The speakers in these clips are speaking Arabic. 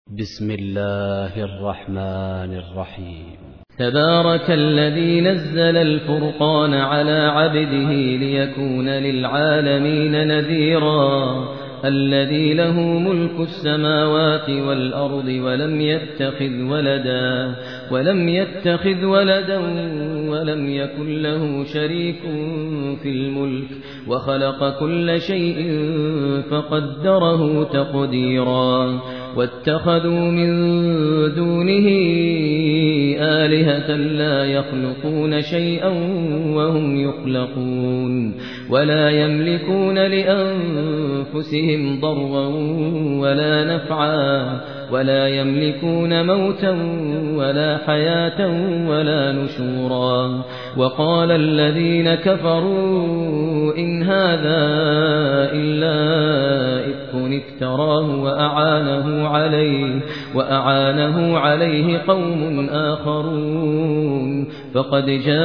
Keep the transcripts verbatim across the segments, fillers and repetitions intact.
بسم الله الرحمن الرحيم. تبارك الذي نزل الفرقان على عبده ليكون للعالمين نذيرا الذي له ملك السماوات والأرض ولم يتخذ ولدا ولم يتخذ ولدا ولم يكن له شريك في الملك وخلق كل شيء فقدره تقديرا واتخذوا من دونه آلهة لا يخلقون شيئا وهم يخلقون ولا يملكون لأنفسهم ضرا ولا نفعا ولا يملكون موتا ولا حياة ولا نشورا وقال الذين كفروا إن هذا إلا إفك افتراه وأعانه عليه وأعانه عليه قوم آخرون فقد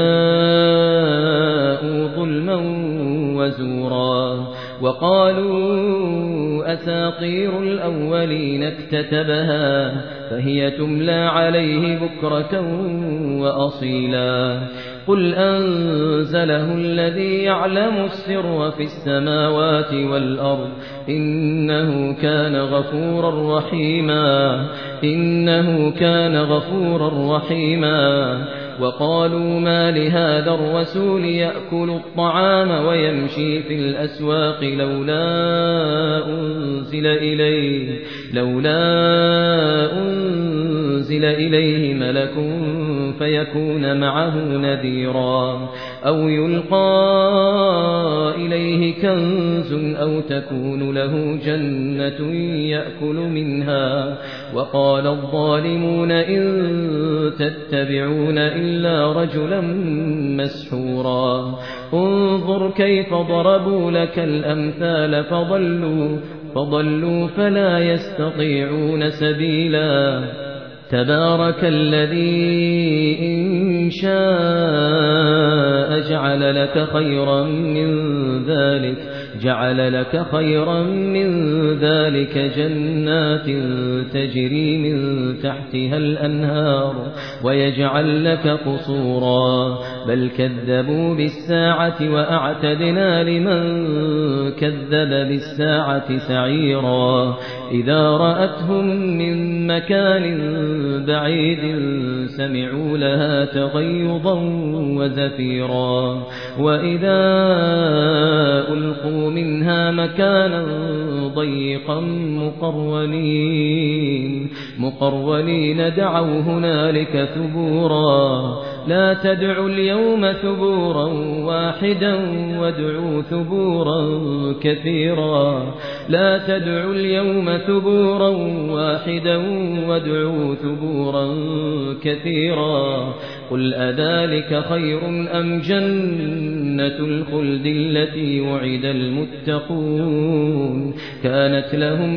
جاءوا ظلما وزورا وقالوا أساطير الأولين اكتتبها فهي تملى عليه بكرة وأصيلا قل أنزله الذي يعلم السر في السماوات والأرض إنه كان غفورا رحيما إنه كان غفورا رحيما وقالوا ما لهذا الرسول يأكل الطعام ويمشي في الأسواق لولا أنزل إليه لولا أنزل إليه ملك فيكون معه نذيرا أو يلقى إليه كنز أو تكون له جنة يأكل منها وقال الظالمون إن تتبعون إلا رجلا مسحورا انظر كيف ضربوا لك الأمثال فضلوا فضلوا فلا يستطيعون سبيلا تبارك الذي إن شاء جعل لك خيرا من ذلك جعل لك خيرا من ذلك جنات تجري من تحتها الأنهار ويجعل لك قصورا بل كذبوا بالساعة وأعتدنا لمن كذب بالساعة سعيرا إذا رأتهم من مكان بعيد سمعوا لها تغيظا وزفيرا وإذا ألقوا منها مكانا ضيقا مقرونين مقرونين دعوا هنالك ثبورا لا تدعوا اليوم ثبورا واحدا وادعوا ثبورا كثيرا لا تدعوا اليوم ثبورا واحدا وادعوا ثبورا كثيرا قل أذلك خير أم جنة الخلد التي وعد المتقون كانت لهم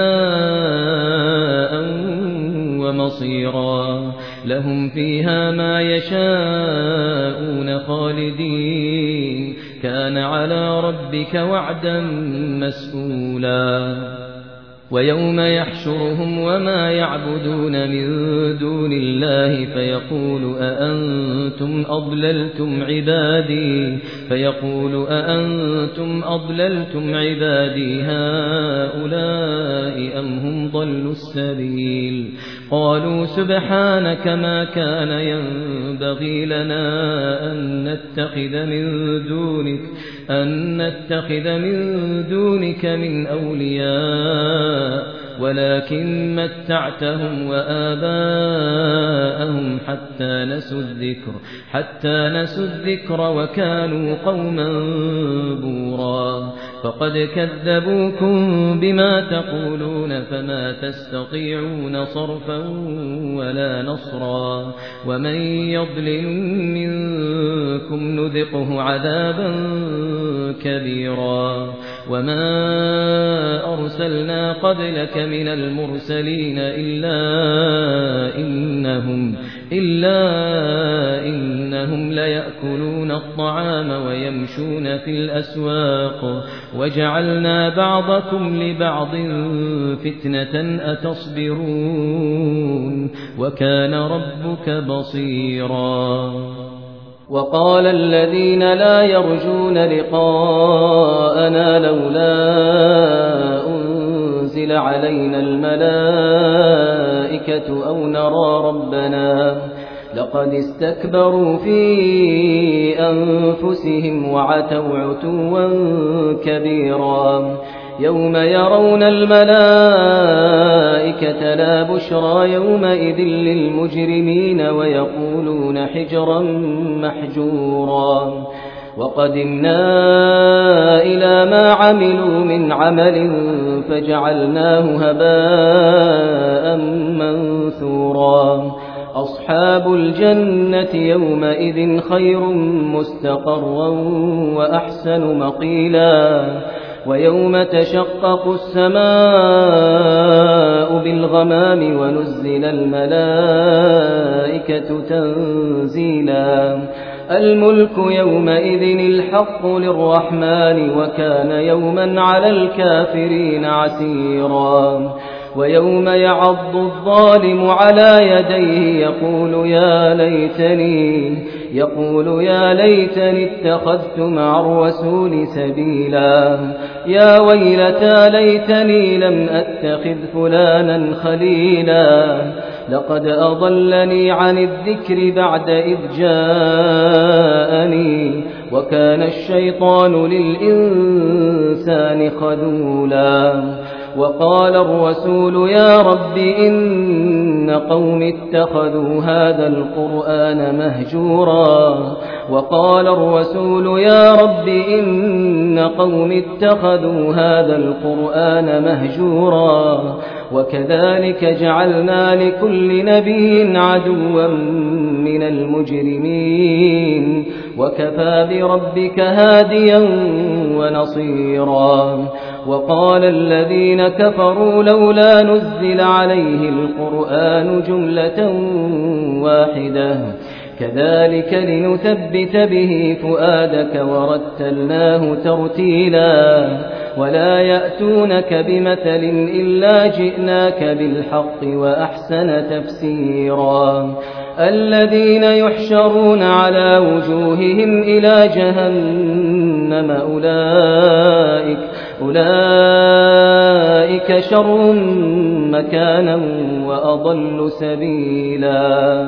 جزاء ومصيرا لهم فيها ما يشاءون خالدين كان على ربك وعدا مسئولا ويوم يحشرهم وما يعبدون من دون الله فيقول أأنتم أضللتم عبادي فيقول أأنتم أضللتم عبادي هؤلاء أم هم ضلوا السبيل قالوا سبحانك ما كان ينبغي لنا أن نتخذ من دونك أن نتخذ من دونك من أولياء ولكن متعتهم وآباءهم حتى نسوا الذكر حتى نسوا الذكر وكانوا قوما بورا فقد كذبوكم بما تقولون فما تستطيعون صرفا ولا نصرا ومن يضلل منكم نذقه عذابا كبيرا وما أرسلنا قبلك من المرسلين إلا إنهم إلا إنهم ليأكلون الطعام ويمشون في الأسواق وجعلنا بعضكم لبعض فتنة أتصبرون وكان ربك بصيرا وقال الذين لا يرجون لقاءنا لولا أنزل علينا الملائكة أو نرى ربنا لقد استكبروا في أنفسهم وعتوا عتوا كبيرا يوم يرون الملائكة لا بشرى يومئذ للمجرمين ويقولون حجرا محجورا وقدمنا إلى ما عملوا من عمل فجعلناه هباء منثورا أصحاب الجنة يومئذ خير مستقرا وأحسن مقيلا ويوم تشقق السماء بالغمام ونزل الملائكة تنزيلا الملك يومئذ الحق للرحمن وكان يوما على الكافرين عسيرا ويوم يعض الظالم على يديه يقول يا ليتني يقول يا ليتني اتخذت مع الرسول سبيلا يا ويلتى ليتني لم أتخذ فلانا خليلا لقد أضلني عن الذكر بعد إذ جاءني وكان الشيطان للإنسان خذولا وقال الرسول يا رب إن قوم اتخذوا هذا القرآن مهجورا وقال الرسول يا رب إن قوم اتخذوا هذا القرآن مهجورا وكذلك جعلنا لكل نبي عدوا من المجرمين وكفى بربك هاديا ونصيرا وقال الذين كفروا لولا نزل عليه القرآن جملة واحدة كذلك لنثبت به فؤادك ورتلناه ترتيلا ولا يأتونك بمثل إلا جئناك بالحق وأحسن تفسيرا الذين يحشرون على وجوههم إلى جهنم أولئك أولئك شر مكانا وأضل سبيلا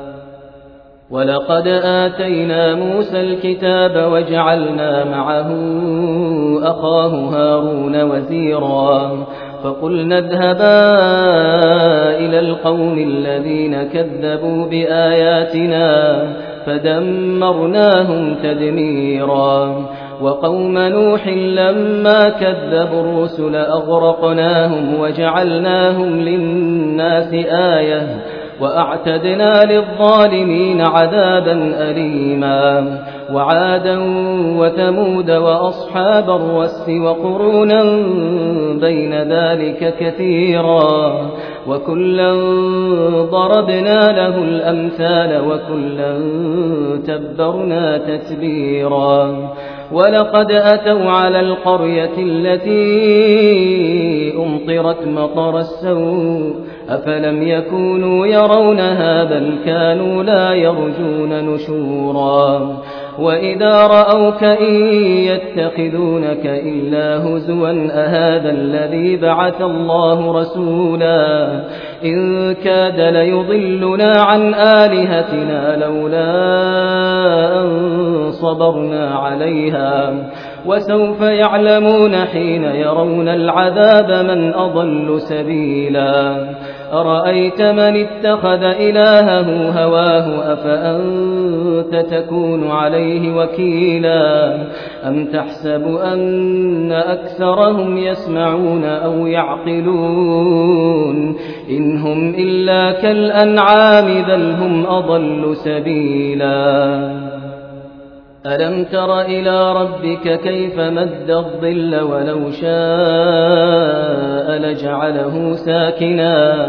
ولقد آتينا موسى الكتاب وجعلنا معه أخاه هارون وزيرا فقلنا اذهبا إلى القوم الذين كذبوا بآياتنا فدمرناهم تدميرا وقوم نوح لما كذبوا الرسل أغرقناهم وجعلناهم للناس آية وأعتدنا للظالمين عذابا أليما وعادا وثمود وأصحاب الرس وقرونا بين ذلك كثيرا وكلا ضربنا له الأمثال وكلا تبرنا تتبيرا ولقد أتوا على القرية التي أمطرت مطر السوء أفلم يكونوا يرونها بل كانوا لا يرجون نشورا وإذا رأوك إن يتخذونك إلا هزوا أهذا الذي بعث الله رسولا إن كاد ليضلنا عن آلهتنا لولا أن صبرنا عليها وسوف يعلمون حين يرون العذاب من أضل سبيلا أرأيت من اتخذ إلهه هواه أفأنت تكون عليه وكيلا أم تحسب أن أكثرهم يسمعون أو يعقلون إن هم إلا كالأنعام بل هم أضل سبيلا ألم تر إلى ربك كيف مد الظل ولو شاء لجعله ساكنا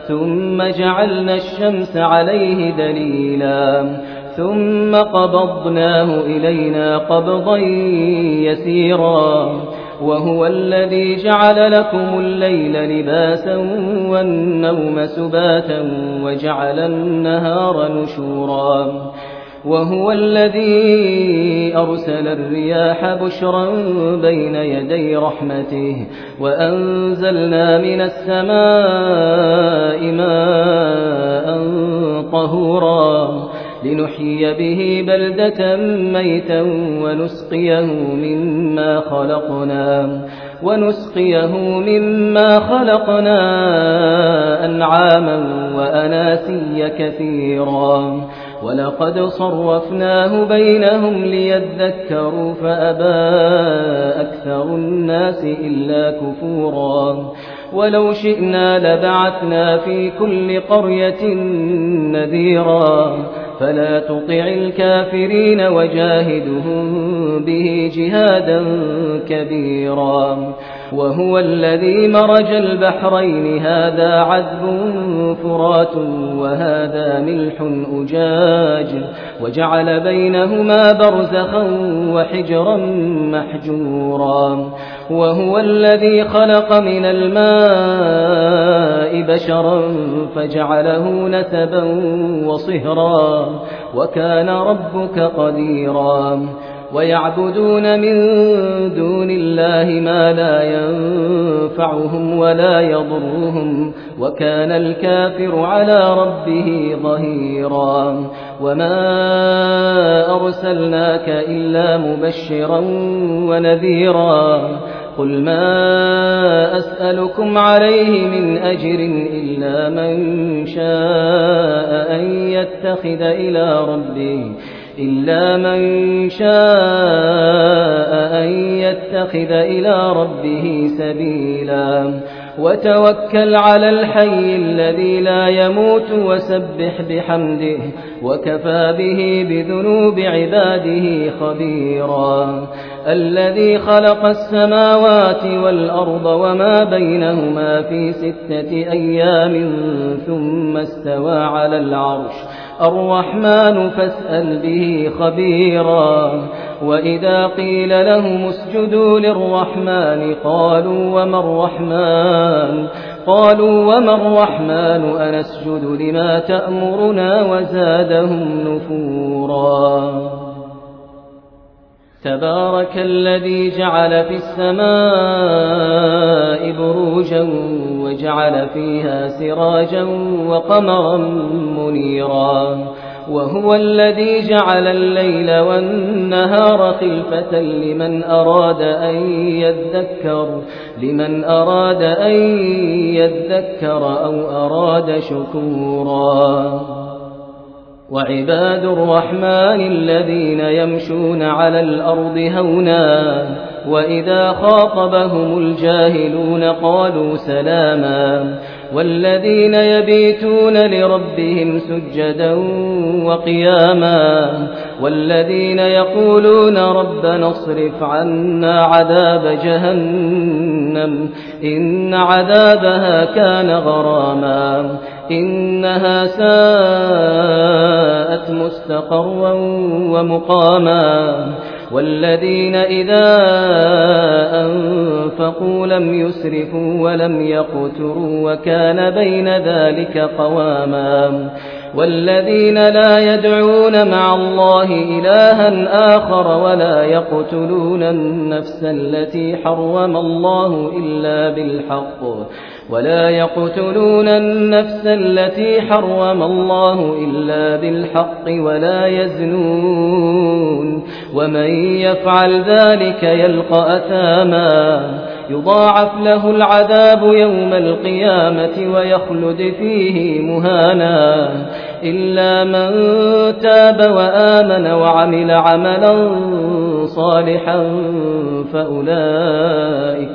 ثم جعلنا الشمس عليه دليلا ثم قبضناه إلينا قبضا يسيرا وهو الذي جعل لكم الليل لباسا والنوم سباتا وجعل النهار نشورا وهو الذي أرسل الرياح بشرا بين يدي رحمته وأنزلنا من السماء ماء طهورا لنحيي به بلدة ميتا ونسقيه مما خلقنا ونسقيه مما خلقنا أنعاما وأناسيا كثيرا ولقد صرفناه بينهم ليذكروا فأبى أكثر الناس إلا كفورا ولو شئنا لبعثنا في كل قرية نذيرا فلا تطع الكافرين وجاهدهم به جهادا كبيرا وهو الذي مرج البحرين هذا عذب فرات وهذا ملح أجاج وجعل بينهما برزخا وحجرا محجورا وهو الذي خلق من الماء بشرا فجعله نسبا وصهرا وكان ربك قديرا ويعبدون من دون الله ما لا ينفعهم ولا يضرهم وكان الكافر على ربه ظهيرا وما أرسلناك إلا مبشرا ونذيرا قل ما أسألكم عليه من أجر إلا من شاء أن يتخذ إلى ربه إلا من شاء أن يتخذ إلى ربه سبيلا وتوكل على الحي الذي لا يموت وسبح بحمده وكفى به بذنوب عباده خبيرا الذي خلق السماوات والأرض وما بينهما في ستة أيام ثم استوى على العرش الرحمن فاسأل به خبيرا وإذا قيل لهم اسجدوا للرحمن قالوا وما الرحمن قالوا وما الرحمن أنسجد لما تأمرنا وزادهم نفورا تبارك الذي جعل في السماء بروجا وجعل فيها سراجا وقمرا منيرا وهو الذي جعل الليل والنهار خلفة لمن أراد أن يذكر لمن أراد أن يذكر أو أراد شكورا وعباد الرحمن الذين يمشون على الأرض هونا وإذا خاطبهم الجاهلون قالوا سلاما والذين يبيتون لربهم سجدا وقياما والذين يقولون ربنا اصرف عنا عذاب جهنم إن عذابها كان غراما إنها ساءت مستقرا ومقاما والذين إذا أنفقوا لم يسرفوا ولم يقتروا وكان بين ذلك قواما والذين لا يدعون مع الله إلها آخر ولا يقتلون النفس التي حرم الله إلا بالحق ولا يقتلون النفس التي حرم الله إلا بالحق ولا يزنون ومن يفعل ذلك يلقى أثاما يضاعف له العذاب يوم القيامة ويخلد فيه مهانا إلا من تاب وآمن وعمل عملا صالحا فأولئك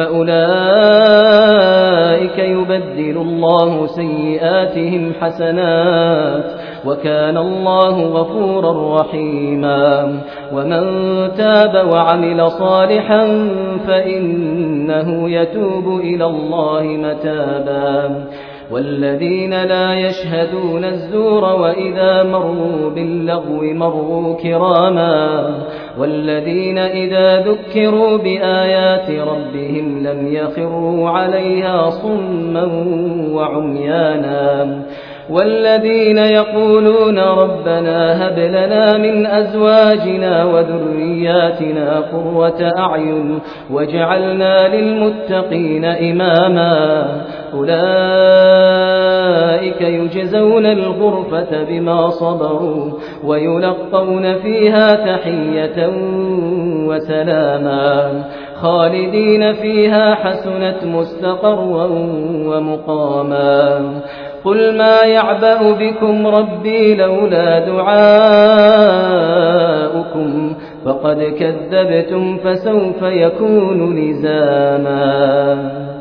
فأولئك يبدل الله سيئاتهم حسنات وكان الله غفورا رحيما ومن تاب وعمل صالحا فإنه يتوب إلى الله متابا والذين لا يشهدون الزور وإذا مروا باللغو مروا كراما والذين إذا ذكروا بآيات ربهم لم يخروا عليها صما وعميانا والذين يقولون ربنا هب لنا من أزواجنا وذرياتنا قرة أعين واجعلنا للمتقين إماما أولئك يجزون الغرفة بما صبروا ويلقون فيها تحية وسلاما خالدين فيها حسنت مستقرا ومقاما قل ما يعبأ بكم ربي لولا دعاؤكم فقد كذبتم فسوف يكون لزاما.